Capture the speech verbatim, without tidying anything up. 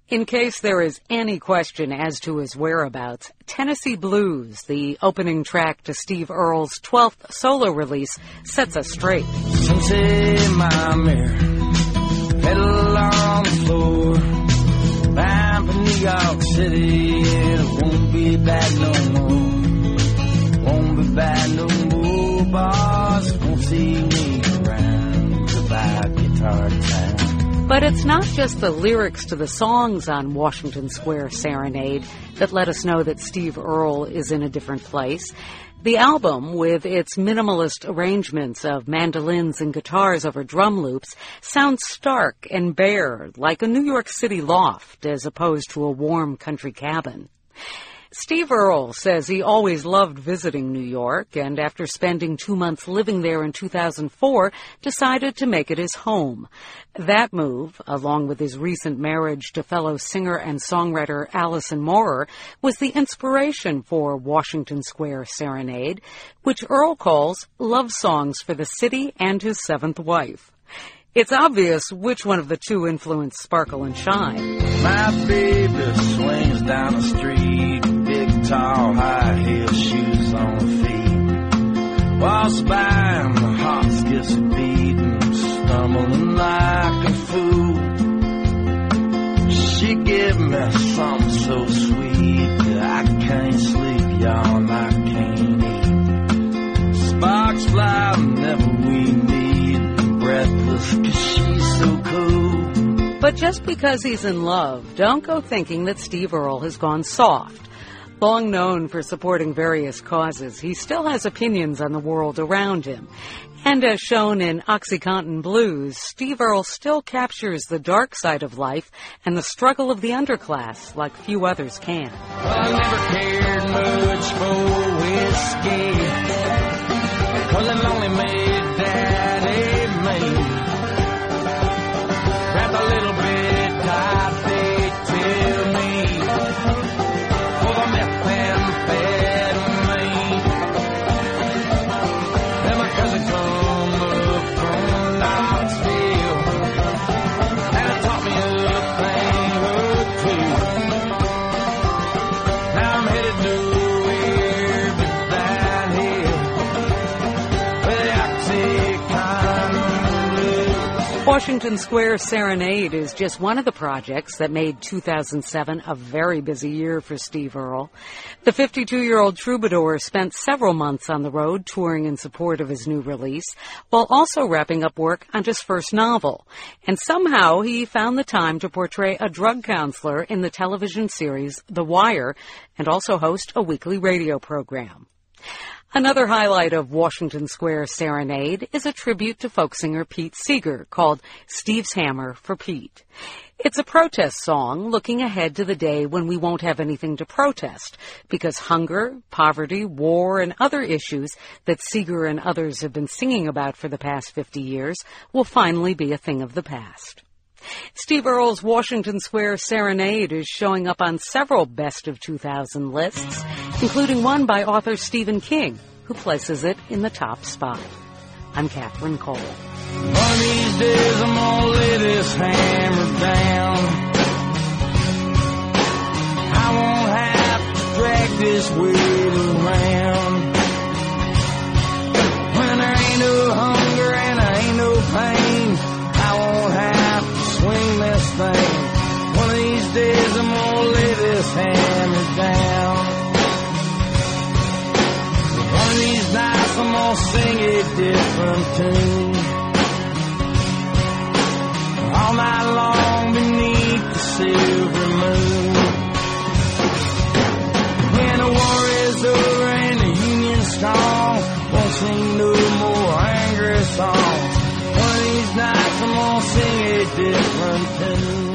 In case there is any question as to his whereabouts, Tennessee Blues, the opening track to Steve Earle's twelfth solo release, sets us straight. Tennessee, my mirror, pedal on the floor, bound for New York City, it won't be bad no more, won't be bad no more, boss won't see me around about guitar time. But it's not just the lyrics to the songs on Washington Square Serenade that let us know that Steve Earle is in a different place. The album, with its minimalist arrangements of mandolins and guitars over drum loops, sounds stark and bare, like a New York City loft as opposed to a warm country cabin. Steve Earle says he always loved visiting New York, and after spending two months living there in two thousand four, decided to make it his home. That move, along with his recent marriage to fellow singer and songwriter Alison Moorer, was the inspiration for Washington Square Serenade, which Earle calls love songs for the city and his seventh wife. It's obvious which one of the two influenced Sparkle and Shine. My baby swings down the street, big, tall, high heel shoes on her feet. Walks by and the heart skips a beat and stumbling like a fool. She gave me something so sweet that I can't sleep, y'all, I can't eat. Sparks fly whenever we meet, breathless 'cause she's so cool. But just because he's in love, don't go thinking that Steve Earle has gone soft. Long known for supporting various causes, he still has opinions on the world around him. And as shown in OxyContin Blues, Steve Earle still captures the dark side of life and the struggle of the underclass like few others can. Well, I never cared much for whiskey, 'cause it only made Daddy mad. Wrapped a little bit tight, they tell me, for the methamphetamine. Then my cousin come up from Knoxville, and it taught me a thing or two. Now I'm headed nowhere but down here, where the OxyContin lives. Washington Square Serenade is just one of the projects that made two thousand seven a very busy year for Steve Earle. The fifty-two-year-old troubadour spent several months on the road touring in support of his new release, while also wrapping up work on his first novel. And somehow he found the time to portray a drug counselor in the television series The Wire, and also host a weekly radio program. Another highlight of Washington Square Serenade is a tribute to folk singer Pete Seeger called Steve's Hammer for Pete. It's a protest song looking ahead to the day when we won't have anything to protest because hunger, poverty, war, and other issues that Seeger and others have been singing about for the past fifty years will finally be a thing of the past. Steve Earle's Washington Square Serenade is showing up on several Best of two thousand lists, including one by author Stephen King, who places it in the top spot. I'm Catherine Cole. One of these days I'm gonna lay this hammer down. I won't have to drag this weight around. When there ain't no hunger and there ain't no pain, I won't have to swing this thing. One of these days I'm gonna lay this hammer down. One of these nights I'm gonna sing a different tune. All night long beneath the silver moon. When the war is over and the union's strong, won't sing no more angry songs. One of these nights I'm gonna sing a different tune.